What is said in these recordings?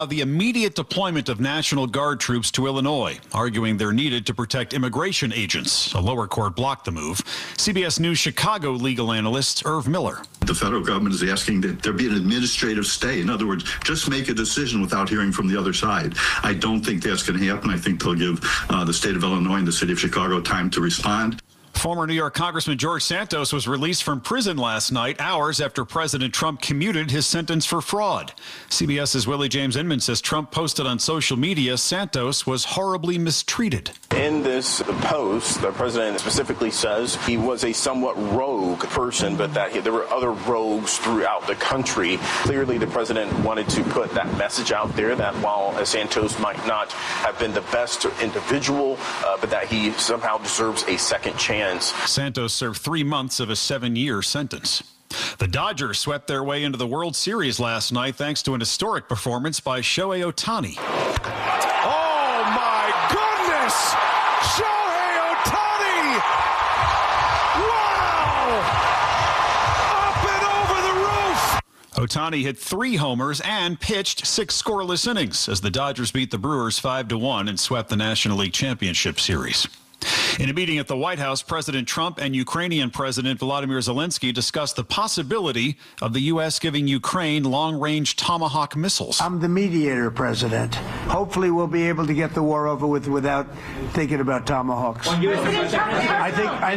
The immediate deployment of National Guard troops to Illinois, arguing they're needed to protect immigration agents. A lower court blocked the move. CBS News Chicago legal analyst Irv Miller. The federal government is asking that there be an administrative stay. In other words, just make a decision without hearing from the other side. I don't think that's going to happen. I think they'll give the state of Illinois and the city of Chicago time to respond. Former New York Congressman George Santos was released from prison last night, hours after President Trump commuted his sentence for fraud. CBS's Willie James Inman says Trump posted on social media Santos was horribly mistreated. In this post, the president specifically says he was a somewhat rogue person, but that there were other rogues throughout the country. Clearly, the president wanted to put that message out there that while Santos might not have been the best individual, but that he somehow deserves a second chance. Santos served 3 months of a 7-year sentence. The Dodgers swept their way into the World Series last night thanks to an historic performance by Shohei Ohtani. Oh, my goodness! Shohei Ohtani! Wow! Up and over the roof! Ohtani hit 3 homers and pitched 6 scoreless innings as the Dodgers beat the Brewers 5-1 and swept the National League Championship Series. In a meeting at the White House, President Trump and Ukrainian President Volodymyr Zelensky discussed the possibility of the U.S. giving Ukraine long-range Tomahawk missiles. I'm the mediator, President. Hopefully we'll be able to get the war over with without thinking about Tomahawks. I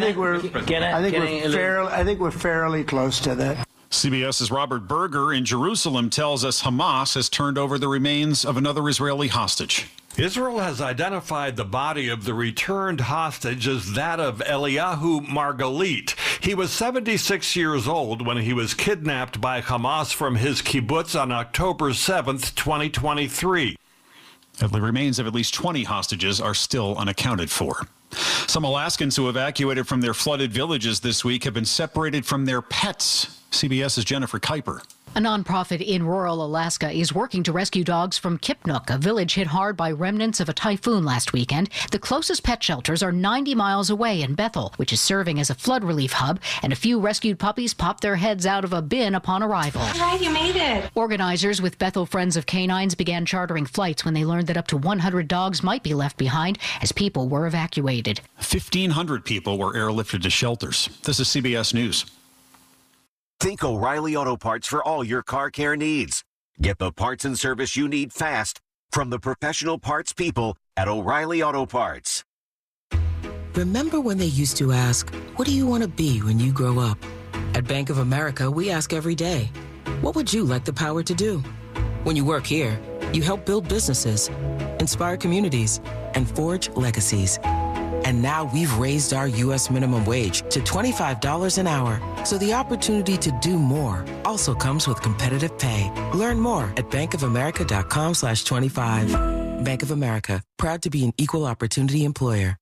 think we're fairly close to that. CBS's Robert Berger in Jerusalem tells us Hamas has turned over the remains of another Israeli hostage. Israel has identified the body of the returned hostage as that of Eliyahu Margalit. He was 76 years old when he was kidnapped by Hamas from his kibbutz on October 7th, 2023. The remains of at least 20 hostages are still unaccounted for. Some Alaskans who evacuated from their flooded villages this week have been separated from their pets. CBS's Jennifer Kuiper. A nonprofit in rural Alaska is working to rescue dogs from Kipnuk, a village hit hard by remnants of a typhoon last weekend. The closest pet shelters are 90 miles away in Bethel, which is serving as a flood relief hub, and a few rescued puppies popped their heads out of a bin upon arrival. All right, you made it. Organizers with Bethel Friends of Canines began chartering flights when they learned that up to 100 dogs might be left behind as people were evacuated. 1,500 people were airlifted to shelters. This is CBS News. Think O'Reilly Auto Parts for all your car care needs. Get the parts and service you need fast from the professional parts people at O'Reilly Auto Parts. Remember when they used to ask, what do you want to be when you grow up? At Bank of America, we ask every day, what would you like the power to do? When you work here, you help build businesses, inspire communities, and forge legacies. And now we've raised our U.S. minimum wage to $25 an hour. So the opportunity to do more also comes with competitive pay. Learn more at bankofamerica.com/25. Bank of America, proud to be an equal opportunity employer.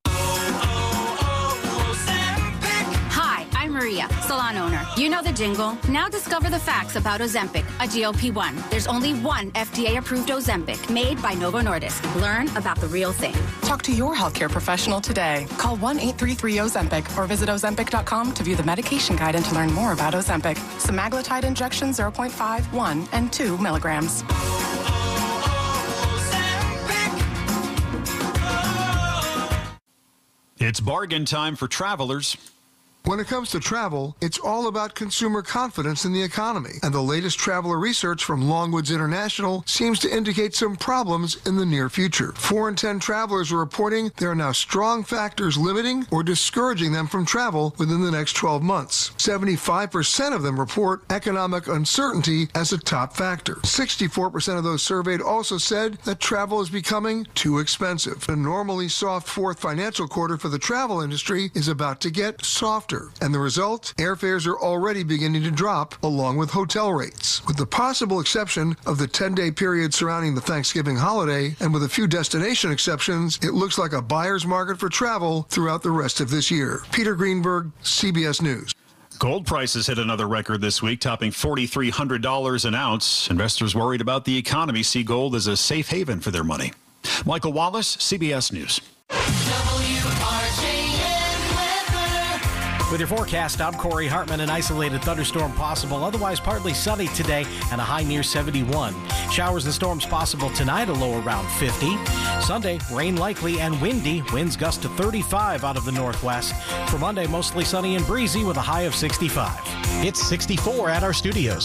Hi, I'm Maria, salon owner. You know the jingle. Now discover the facts about Ozempic, a GLP-1. There's only one FDA-approved Ozempic made by Novo Nordisk. Learn about the real thing. Talk to your healthcare professional today. Call 1-833-OZEMPIC or visit Ozempic.com to view the medication guide and to learn more about Ozempic. Semaglutide injection 0.5, 1, and 2 milligrams. It's bargain time for travelers. When it comes to travel, it's all about consumer confidence in the economy. And the latest traveler research from Longwoods International seems to indicate some problems in the near future. 4 in 10 travelers are reporting there are now strong factors limiting or discouraging them from travel within the next 12 months. 75% of them report economic uncertainty as a top factor. 64% of those surveyed also said that travel is becoming too expensive. A normally soft fourth financial quarter for the travel industry is about to get softer. And the result? Airfares are already beginning to drop, along with hotel rates. With the possible exception of the 10-day period surrounding the Thanksgiving holiday, and with a few destination exceptions, it looks like a buyer's market for travel throughout the rest of this year. Peter Greenberg, CBS News. Gold prices hit another record this week, topping $4,300 an ounce. Investors worried about the economy see gold as a safe haven for their money. Michael Wallace, CBS News. With your forecast, I'm Corey Hartman. An isolated thunderstorm possible, otherwise partly sunny today and a high near 71. Showers and storms possible tonight, a low around 50. Sunday, rain likely and windy. Winds gust to 35 out of the northwest. For Monday, mostly sunny and breezy with a high of 65. It's 64 at our studios.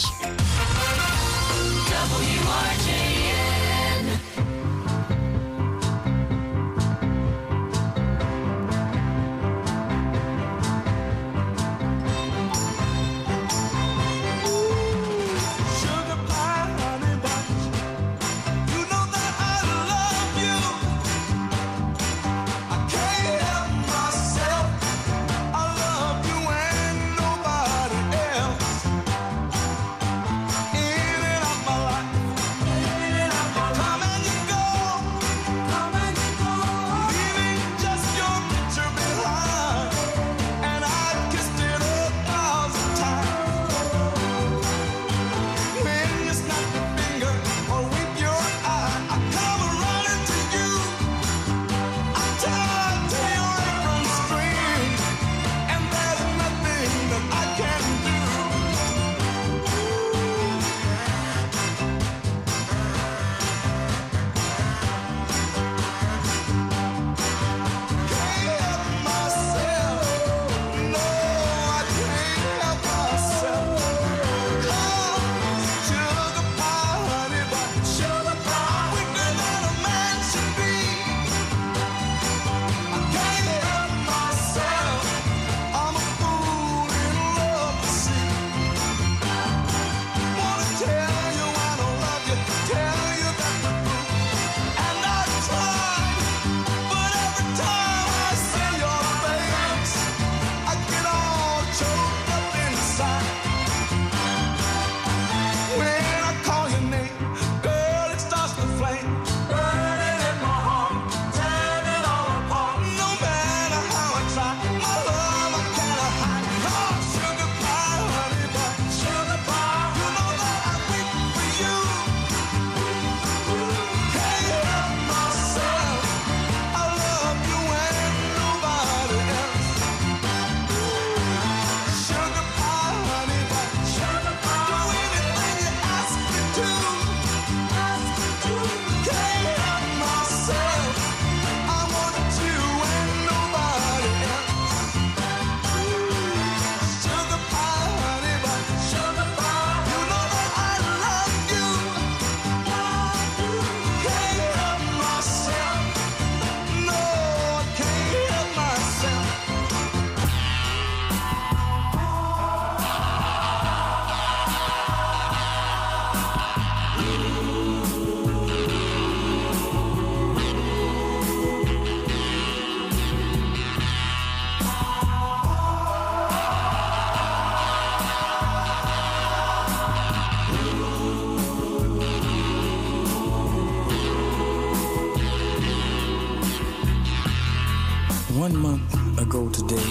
One month ago today,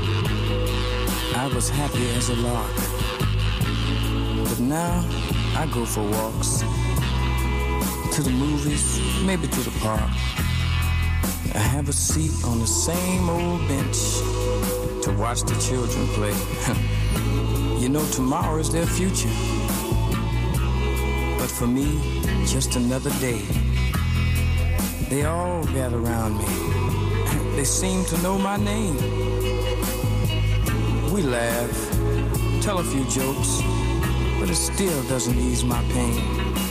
I was happy as a lark. But now I go for walks, to the movies, maybe to the park. I have a seat on the same old bench to watch the children play. You know, tomorrow is their future. But for me, just another day. They all gather around me. They seem to know my name. We laugh, tell a few jokes, but it still doesn't ease my pain.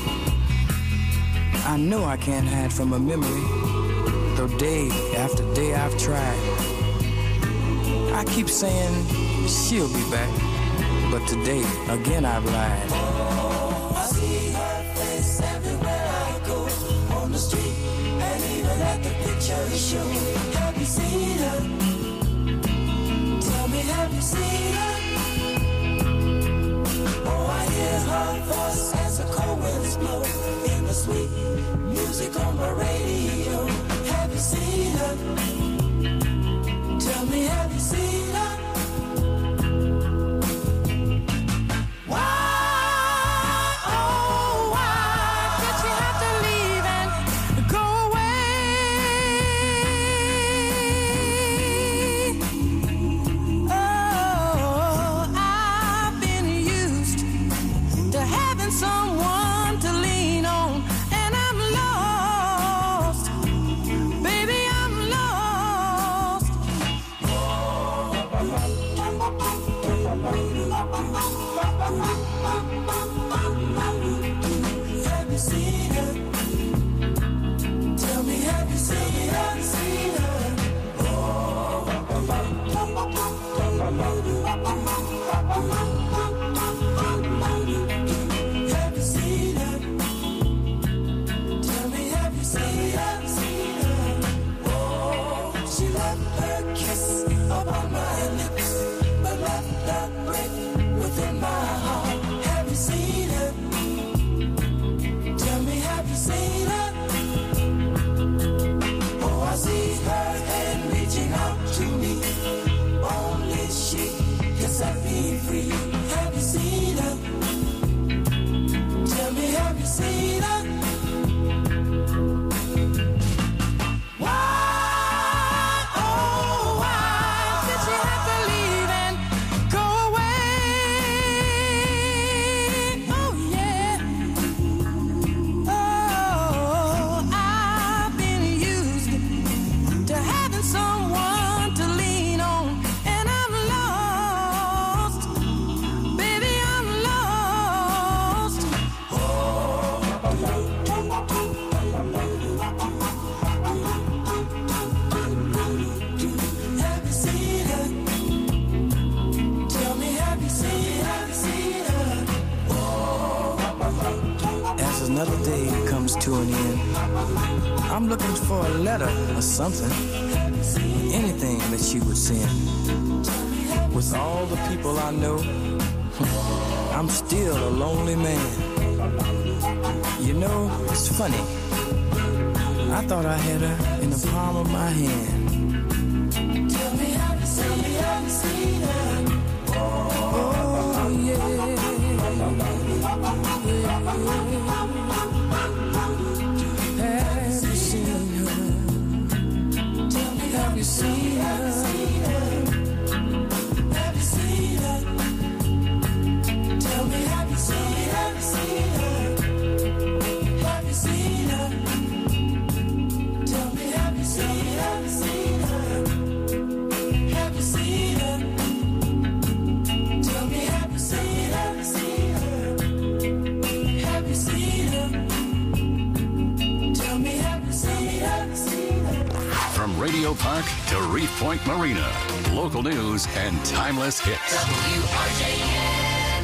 I know I can't hide from a memory, though day after day I've tried. I keep saying she'll be back, but today again I've lied. Oh, I see her face everywhere I go, on the street and even at the picture show. Have you seen her? Tell me, have you seen her? Oh, I hear her voice as the cold winds blow in the sweet music on my radio. Have you seen her? Tell me, have you seen her? Oh, in. I'm looking for a letter or something, anything that she would send. With all the people I know, I'm still a lonely man. You know, it's funny. I thought I had her in the palm of my hand. Tell me, have you seen her? Oh, yeah. Have you seen her? Tell me, have you seen her? Have you seen her? Tell me, have you seen her? Have you seen her? Tell me, have you seen her? Have you seen her? Tell me, have you seen her? Have you seen her? Tell me, have you seen her? From Radio Park to Reef Point Marina, local news and timeless hits. WRJN.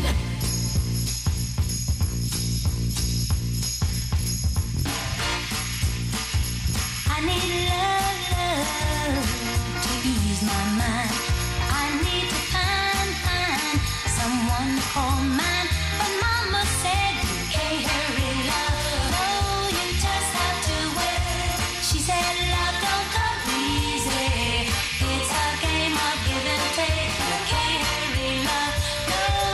I need love to ease my mind. I need to find someone to call mine. But Mama said you can't hurry love. No, you just have to wait. She said love don't come easy. It's a game of give and take. You can't hurry love. No,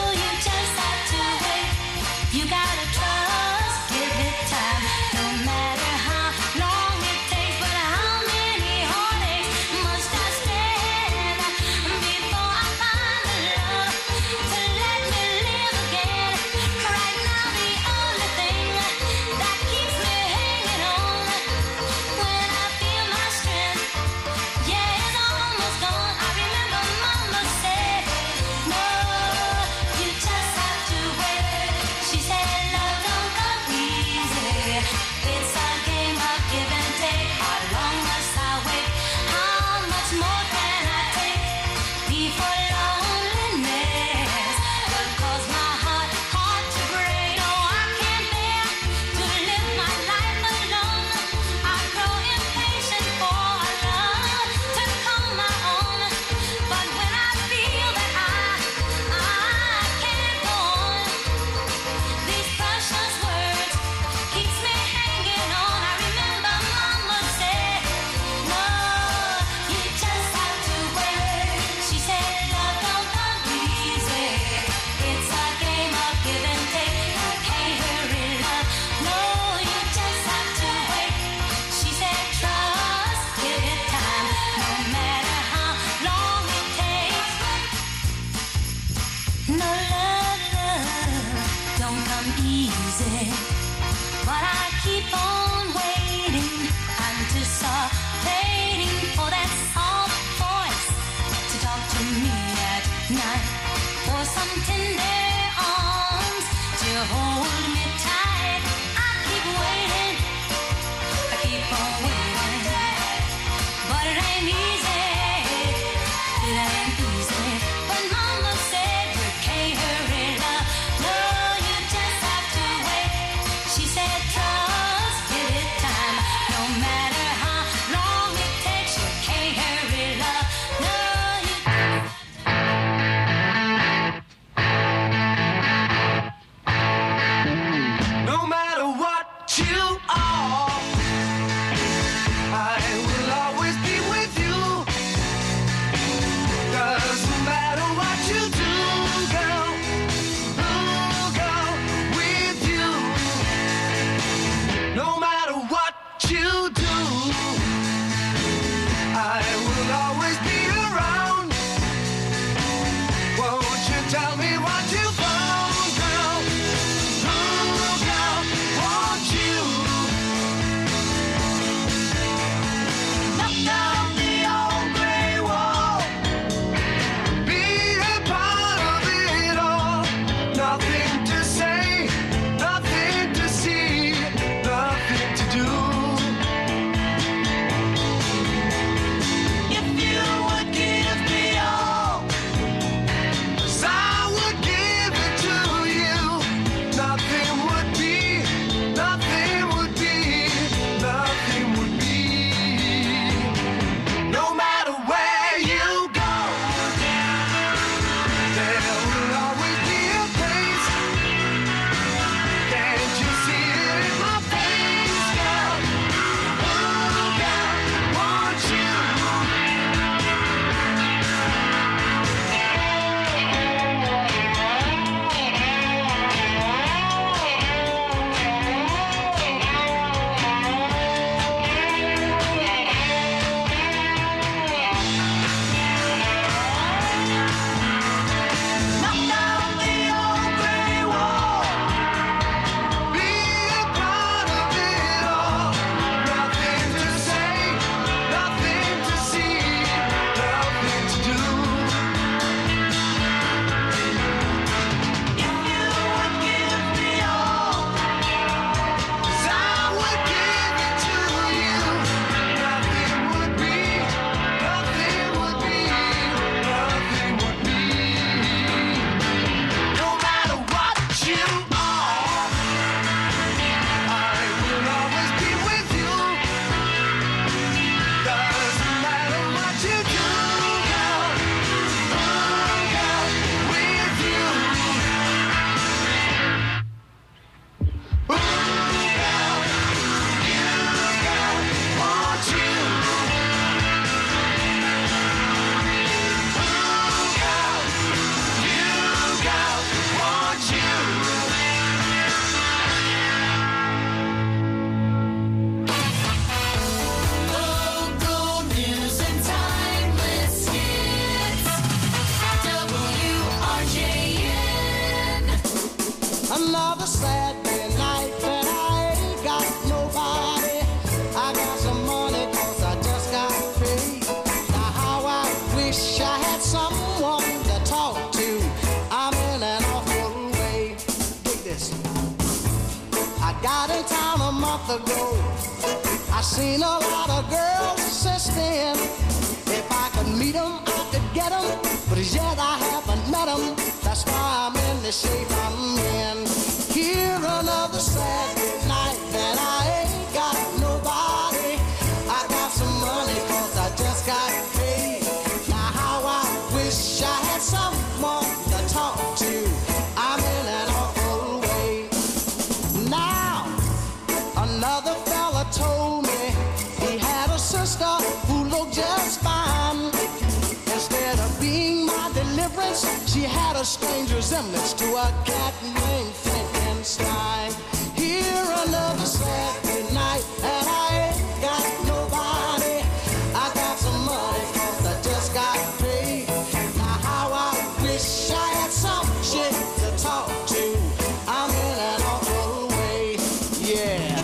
I've seen a lot of girls since then. If I could meet them, I could get them. But as yet I haven't met them. That's why I'm in the shape I'm in. Here another Saturday night, and I ain't got nobody. I got some money 'cause I just got paid. Now how I wish I had someone to talk to. I'm in an awful way. Now another fella told me he had a sister who looked just fine. Instead of being my deliverance, she had a strange resemblance to a cat named Frankenstein. Here another Saturday night, and I ain't got nobody. I got some money 'cause I just got paid. Now how I wish I had some shit to talk to. I'm in an awful way, yeah.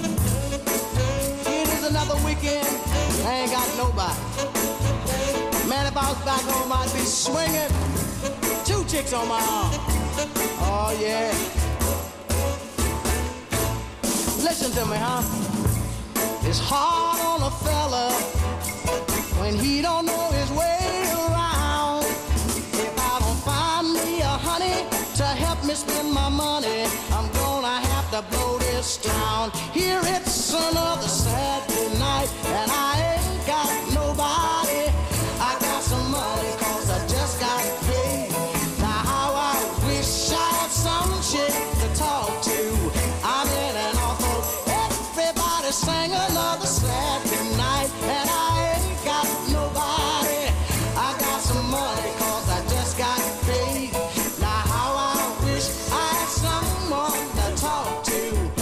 It is another weekend, I ain't got nobody. Man, if I was back home, I'd be swinging 2 chicks on my arm. Oh, yeah. Listen to me, huh? It's hard on a fella when he don't know his way around. If I don't find me a honey to help me spend my money, I'm gonna have to blow this town. Here it's another Saturday night, and I ain't got nobody. I got some money 'cause I just got paid. Now how I wish I had some shit to talk to. I'm in an awful. Everybody sang another Saturday night, and I ain't got nobody. I got some money 'cause I just got paid. Now how I wish I had someone to talk to.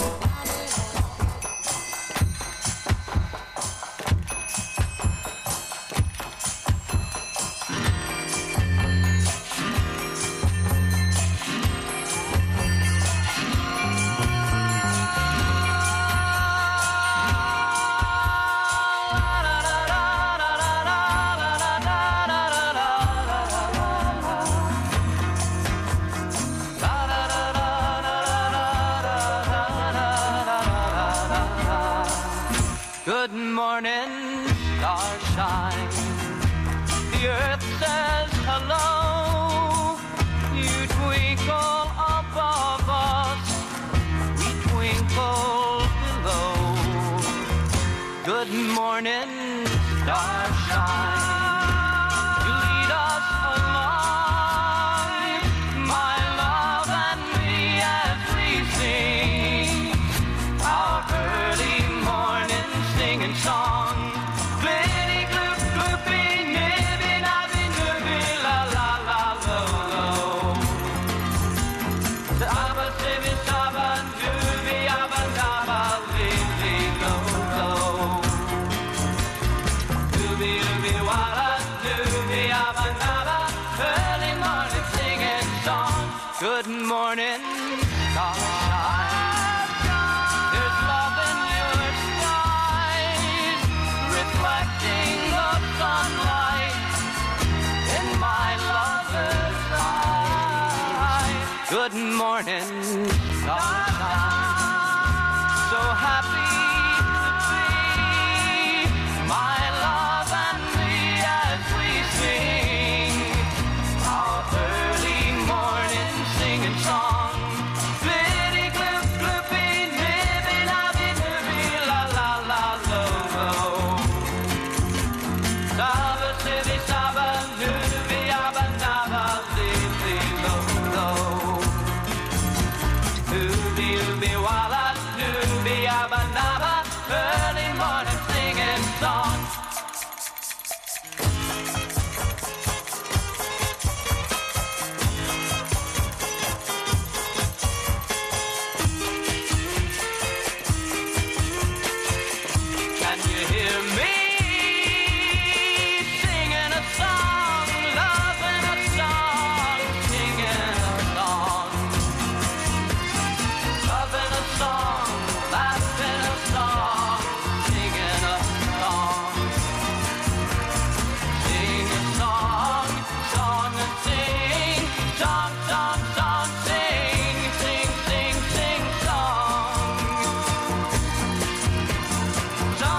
Good morning, starshine. The earth says hello. You twinkle above us, we twinkle below. Good morning, starshine. You lead us along, my love and me, as we sing our early morning singing song. Glitty gloop gloopy, nibby nabby nooby, la la la lo lo. The abba sibby sabba dooby abba dabba lily lo lo. Dooby dooby walla dooby abba dabba, early morning singing song. Good morning, starshine. There's love in your skies, reflecting the sunlight in my lover's eyes. Good morning, sunshine. So happy to be my love and me as we sing our early morning singing song. Glitty gloop gloopy, nibby nabby nooby, la la la lo lo. Saba sibby saba nooby abba nabba lily lo lo. Nooby ooby walla nooby abba nabba, early morning singing song. Can you hear me singing a song, loving a song, singing a song, loving a song, laughing a song, singing a song, sing a song, song and sing, song, song, song, sing, sing, sing, sing, song. Song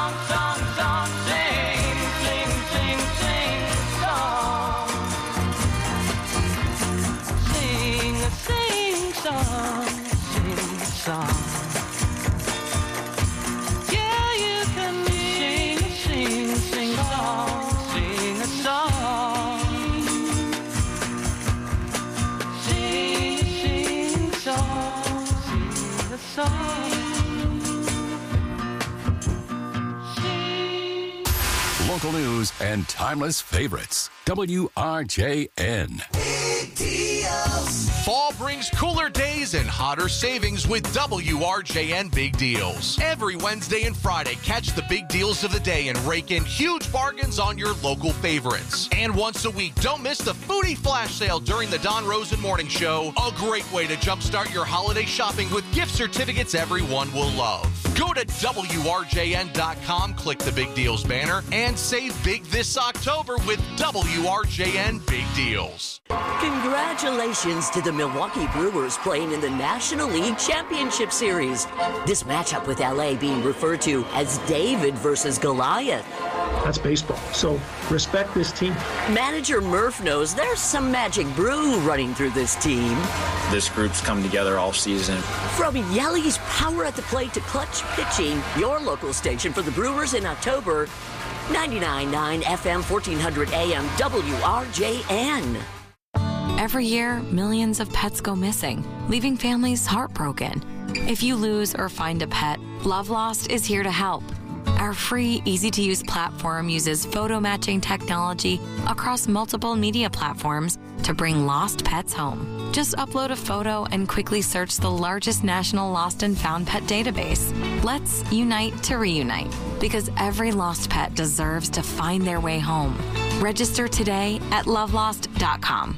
Local news and timeless favorites. WRJN. Big deals. Fall brings cooler days and hotter savings with WRJN Big Deals. Every Wednesday and Friday, catch the big deals of the day and rake in huge bargains on your local favorites. And once a week, don't miss the Foodie Flash Sale during the Don Rosen Morning Show. A great way to jumpstart your holiday shopping with gift certificates everyone will love. Go to WRJN.com, click the Big Deals banner, and save big this October with WRJN Big Deals. Congratulations to the Milwaukee Brewers playing in the National League Championship Series. This matchup with LA being referred to as David versus Goliath. That's baseball, so respect this team. Manager Murph knows there's some magic brew running through this team. This group's come together all season. From Yelly's power at the plate to clutch pitching, your local station for the Brewers in October, 99.9 FM, 1400 AM, WRJN. Every year, millions of pets go missing, leaving families heartbroken. If you lose or find a pet, Love Lost is here to help. Our free, easy-to-use platform uses photo matching technology across multiple media platforms to bring lost pets home. Just upload a photo and quickly search the largest national lost and found pet database. Let's unite to reunite, because every lost pet deserves to find their way home. Register today at lovelost.com.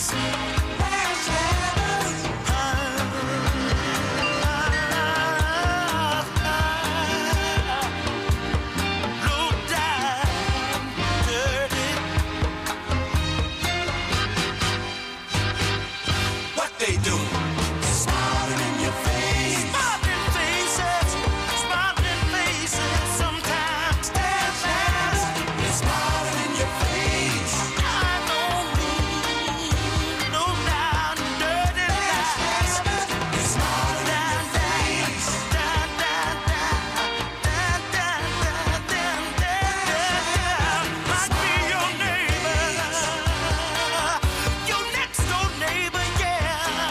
What they do? Smiling in your face. Smiling faces. Smiling faces. Sometimes it's smiling in your face. I don't mean no down dirty lies. It's smiling in your face. Down, down, down, down, down, down, down. Might be your neighbor, your next door neighbor, yeah.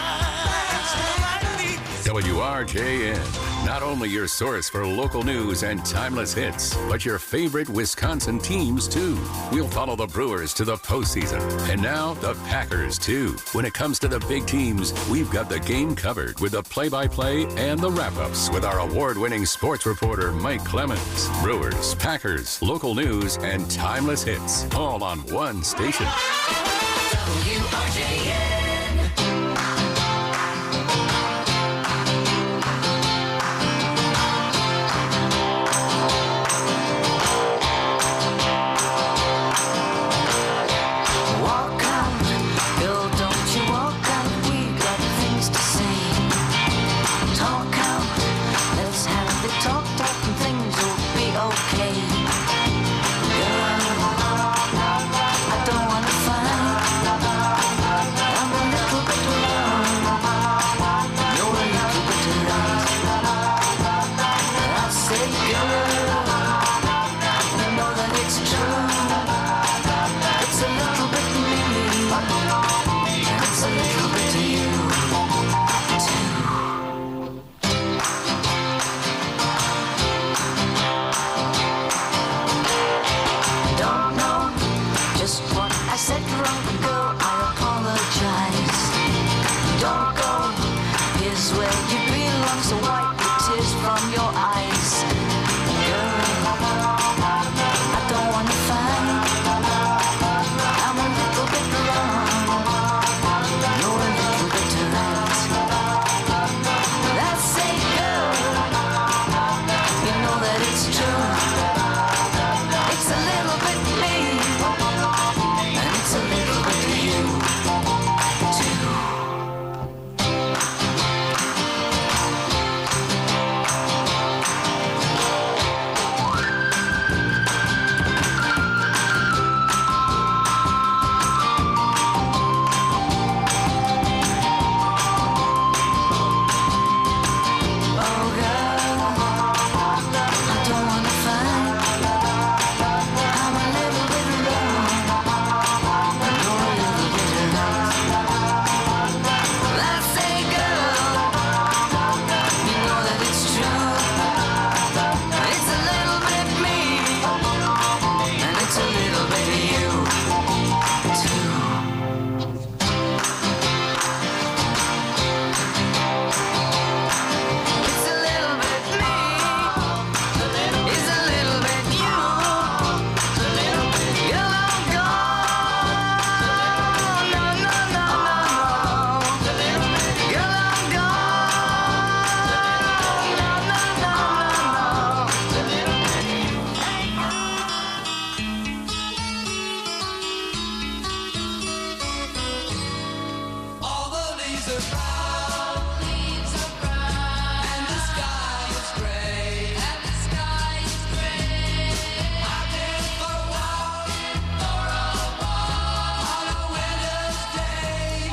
WRJN, not only your source for local news and timeless hits, but your favorite Wisconsin teams, too. We'll follow the Brewers to the postseason, and now the Packers, too. When it comes to the big teams, we've got the game covered with the play-by-play and the wrap-ups with our award-winning sports reporter, Mike Clemens. Brewers, Packers, local news, and timeless hits, all on one station. WRJN. Walk out, girl, don't you walk out. We got things to say. Talk out, let's have the talk, and things will be okay. Girl, I don't wanna fight. I'm a little bit alone. You're a little bit alone. I say, girl, you know that it's true. It's a little bit me, and it's a little bit of you, too. Don't know just what I said wrong, girl, I apologize. Don't go, here's where you belong, so wipe the tears from your eyes. Girl, I don't wanna fight. I'm a little bit wrong. You're a little bit right. That's it, girl. You know that it's true. It's a little bit me, and it's a little bit of you, too. Oh, girl, I don't wanna fight. I'm a little bit wrong. You're a little bit right. That's it, girl. You know that it's true. It's a little bit me, and it's a little bit of you, too. It's a little bit me, it's a little bit you. You're long gone, no, no, no, no. You're long gone, no, no, All the leaves are brown, and the sky is gray, I've been for a walk, on a winter's day,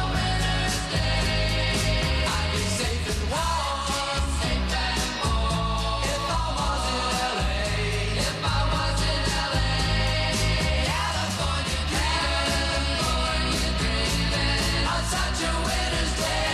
I'd be safe and warm, if I was in LA, California dreaming, on such a winter's day.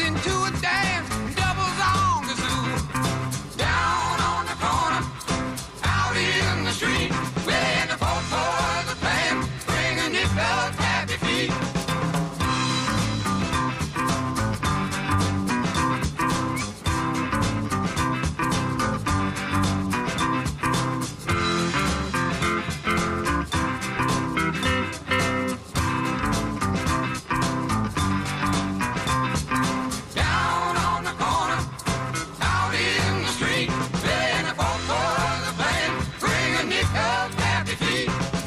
into a dance, doubles on the zoo. Down on the corner, out in the street, playing the folk for the band, bringing it up happy feet. Down on the corner, out in the street, playing the folk for the band, bringing it up happy feet.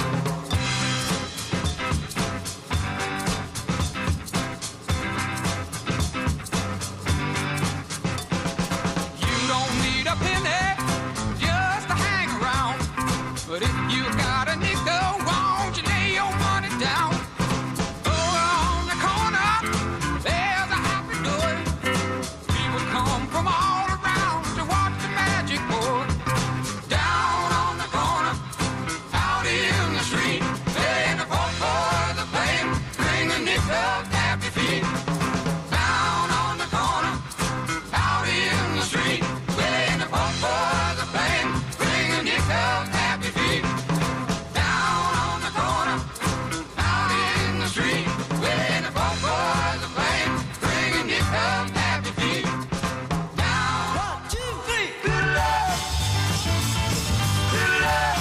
You don't need a penny just to hang around, but if you got a nickel, won't you lay your money down? Over on the corner, there's a happy door. People come from all around to watch the magic pour. Down on the corner, out in the street, playing the folk for the band, bringing it up happy feet. Down on the corner, out in the street, playing the folk for the band, bringing it up happy feet. Down on the corner, out in the street, playing the folk for the band, bringing it up happy feet. Down. 1, 2, 3. Good luck. Good luck.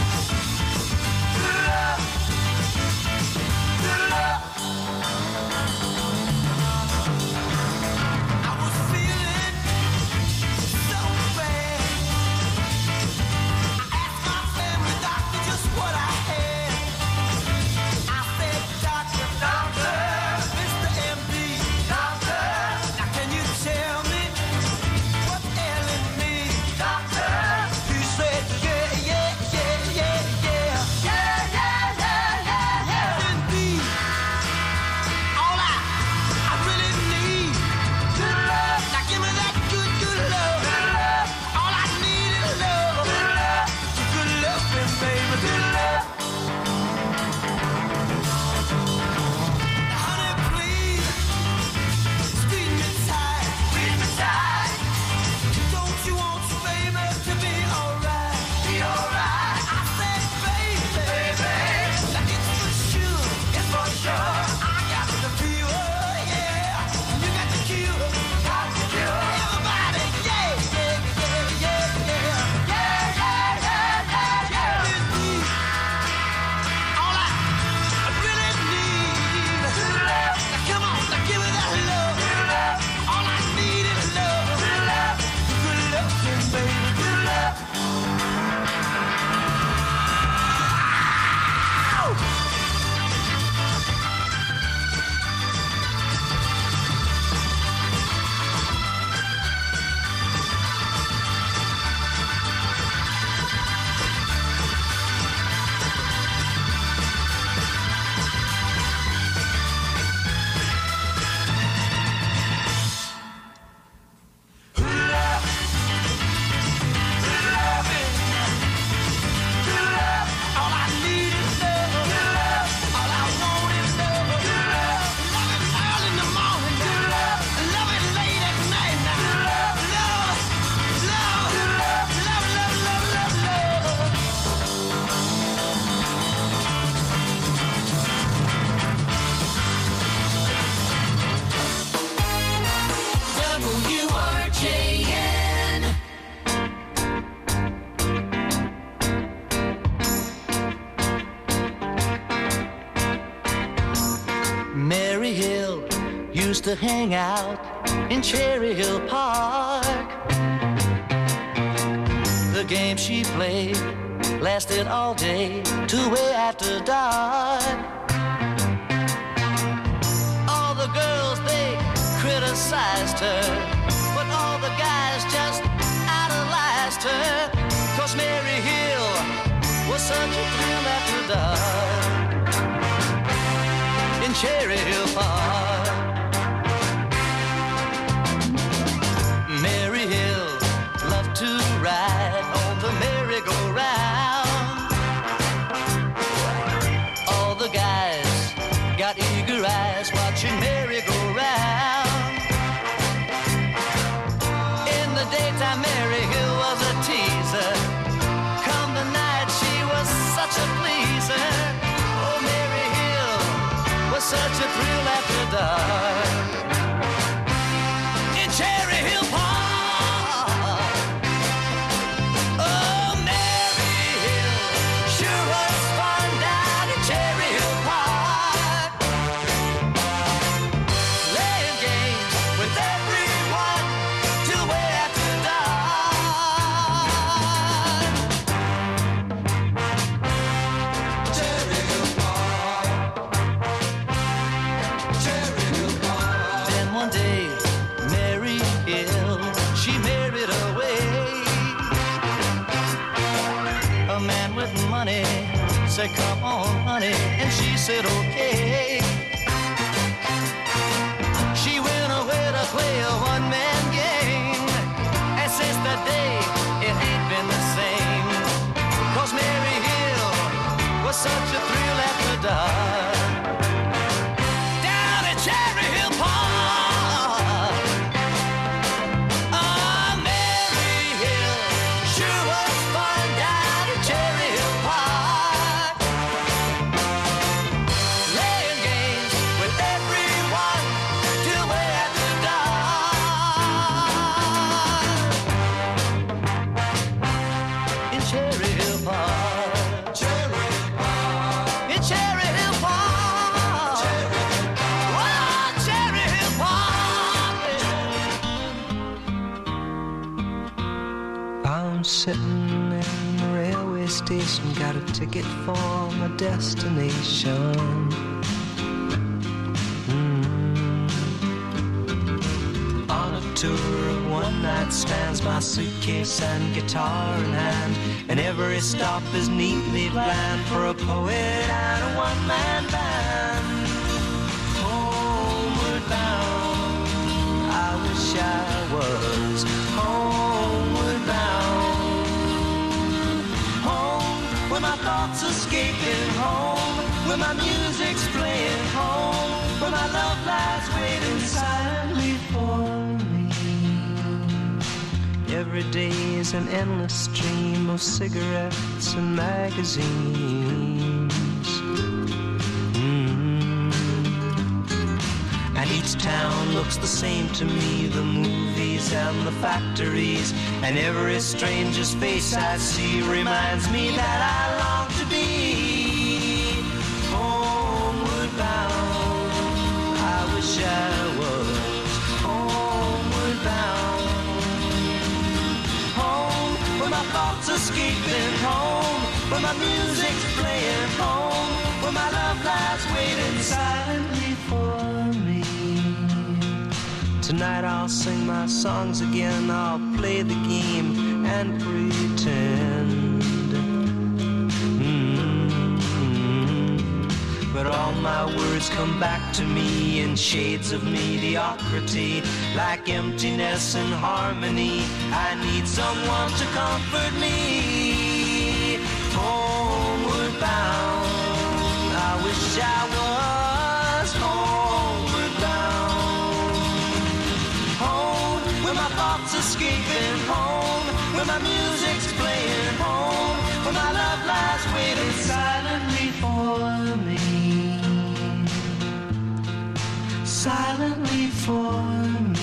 Good luck. Good luck. I was feeling so bad. I asked my family doctor just what I had. I said, Doctor, Mr. MD, Doctor, now can you tell me what's ailing me, Doctor? He said, Indeed, all I really need, good love. Now give me that good love. All I need is love. Good loving, baby, good love. Now, honey, please, squeeze me tight. Don't you want your baby to be alright? I said, baby, now it's for sure. I got the fever, yeah. You got the cure. Everybody, Indeed, all I really need is love. Now come on, now give me that love. All I need is love. Good loving, baby, good love. All I need is love. All I want is love. Love it early in the morning. Love it late at night. Love. WRJN. Mary Hill used to hang out in Cherry Hill Park. The game she played lasted all day to way after dark. All the girls, they criticized her, but all the guys just idolized her. 'Cause Mary Hill was such a thrill after dark in Cherry Hill Park. Mary Hill loved to ride on the merry-go-round. All the guys got eager eyes watching Mary go round. such a thrill after dark. In Cherry Hill Park, oh, Mary Hill sure was fun down in Cherry Hill Park. Playing games with everyone till way after dark. Cherry Hill Park, Cherry Hill Park. Then one day, Mary Hill, she married away. A man with money said, come on, honey, and she said, okay. She went away to play a one-man game, and since that day, it ain't been the same. 'Cause Mary Hill was such a thrill after dark. Down at Cherry Hill Park, oh, Mary Hill sure was fun down at Cherry Hill Park. Playing games with everyone till way after dark. In Cherry Hill Park, Cherry Hill Park, in Cherry Hill Park, Cherry Hill Park, oh, Cherry Hill Park. I'm sitting in the railway station, got a ticket for my destination. On a tour of one-night stands, my suitcase and guitar in hand, and every stop is neatly planned for a poet and a one-man band. Homeward bound, I wish I was homeward bound. Home, where my thoughts escaping, home, where my music's playing, home, where my love lies waiting silently for me. Every day is an endless stream of cigarettes and magazines. And each town looks the same to me, the movies and the factories, and every stranger's face I see reminds me that I long to be homeward bound. I wish I was homeward bound. Home, where my thoughts escaping, home, where my music's playing, home, where my love lies waiting silently for me. Tonight I'll sing my songs again, I'll play the game and pretend. But all my words come back to me in shades of mediocrity, like emptiness and harmony. I need someone to comfort me. Homeward bound, I wish I was homeward bound. Home, where my thoughts escaping, home, where my music's playing, home, where my love lies waiting silently for me. Silently for me.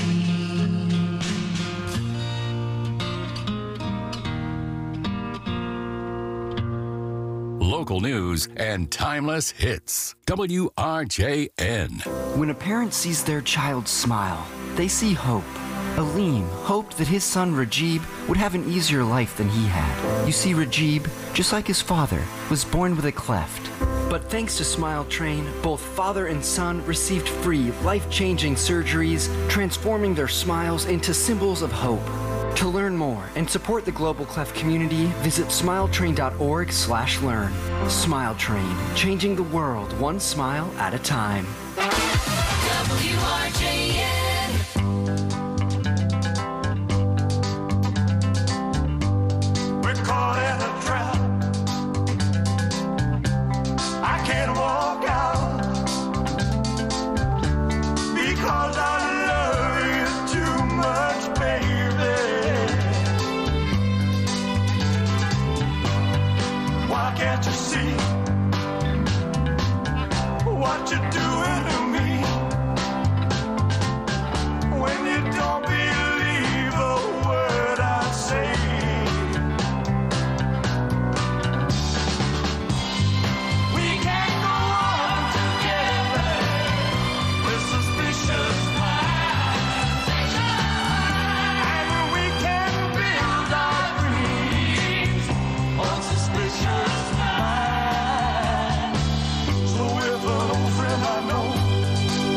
Local news and timeless hits. WRJN. When a parent sees their child smile, they see hope. Aleem hoped that his son Rajib would have an easier life than he had. You see, Rajib, just like his father, was born with a cleft. But thanks to Smile Train, both father and son received free, life-changing surgeries, transforming their smiles into symbols of hope. To learn more and support the Global Cleft community, visit smiletrain.org/learn. Smile Train, changing the world one smile at a time. WRJN. We're caught in a trap. I can't walk out because I love you too much, baby. Why can't you see what you do? doing to me? When you don't believe a word I say. We can go on together with suspicious minds, and we can build our dreams on suspicious minds. So if an old friend I know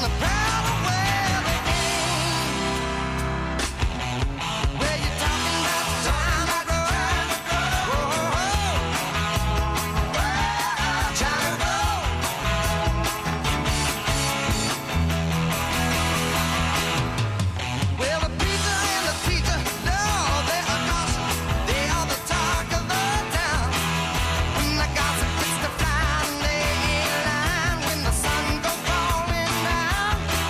the proud of where they aim. Where you talking about the time I grow? Time to well, the preacher and the teacher, no, they are gossip. They are the talk of the town. When the gossip gets to flying, they ain't lying. When the sun goes falling down,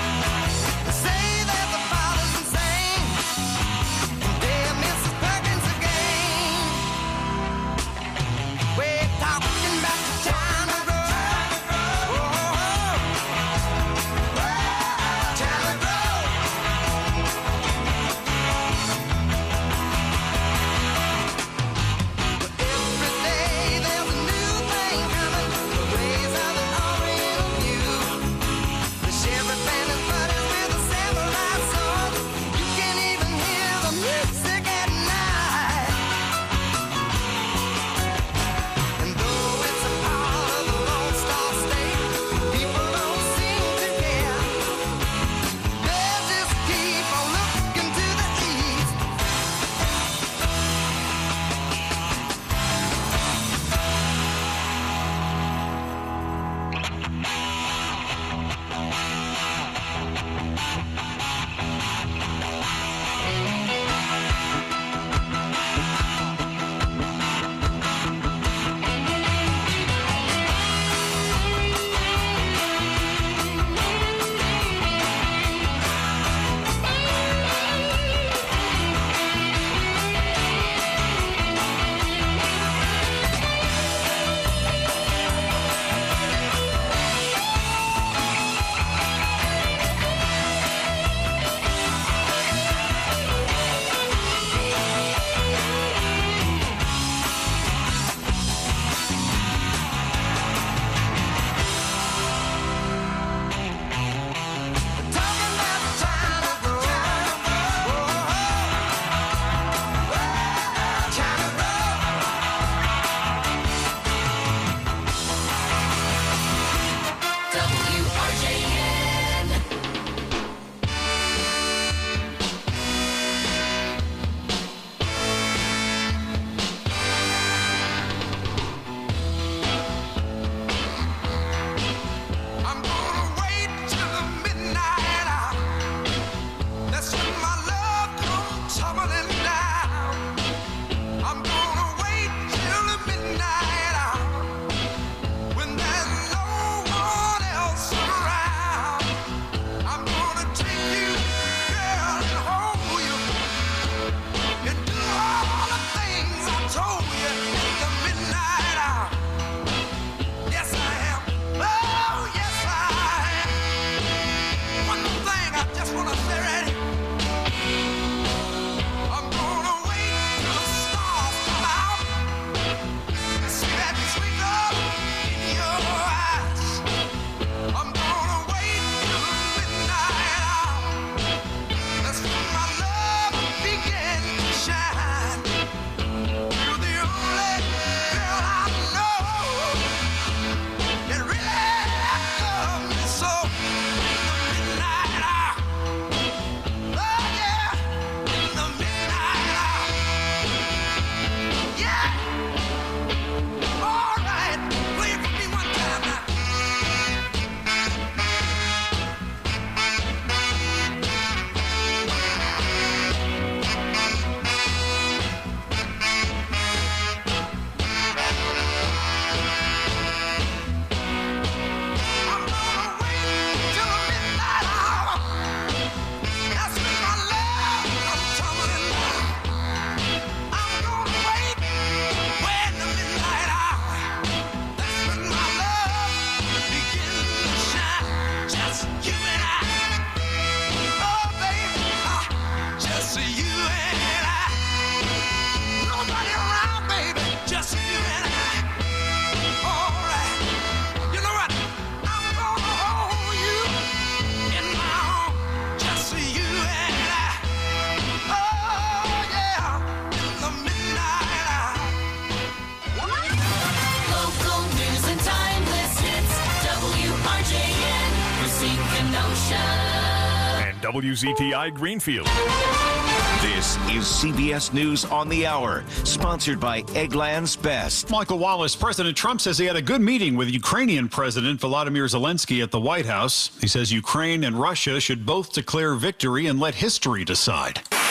And WZTI Greenfield. This is CBS News on the Hour, sponsored by Eggland's Best. Michael Wallace, President Trump says he had a good meeting with Ukrainian President Volodymyr Zelensky at the White House. He says Ukraine and Russia should both declare victory and let history decide.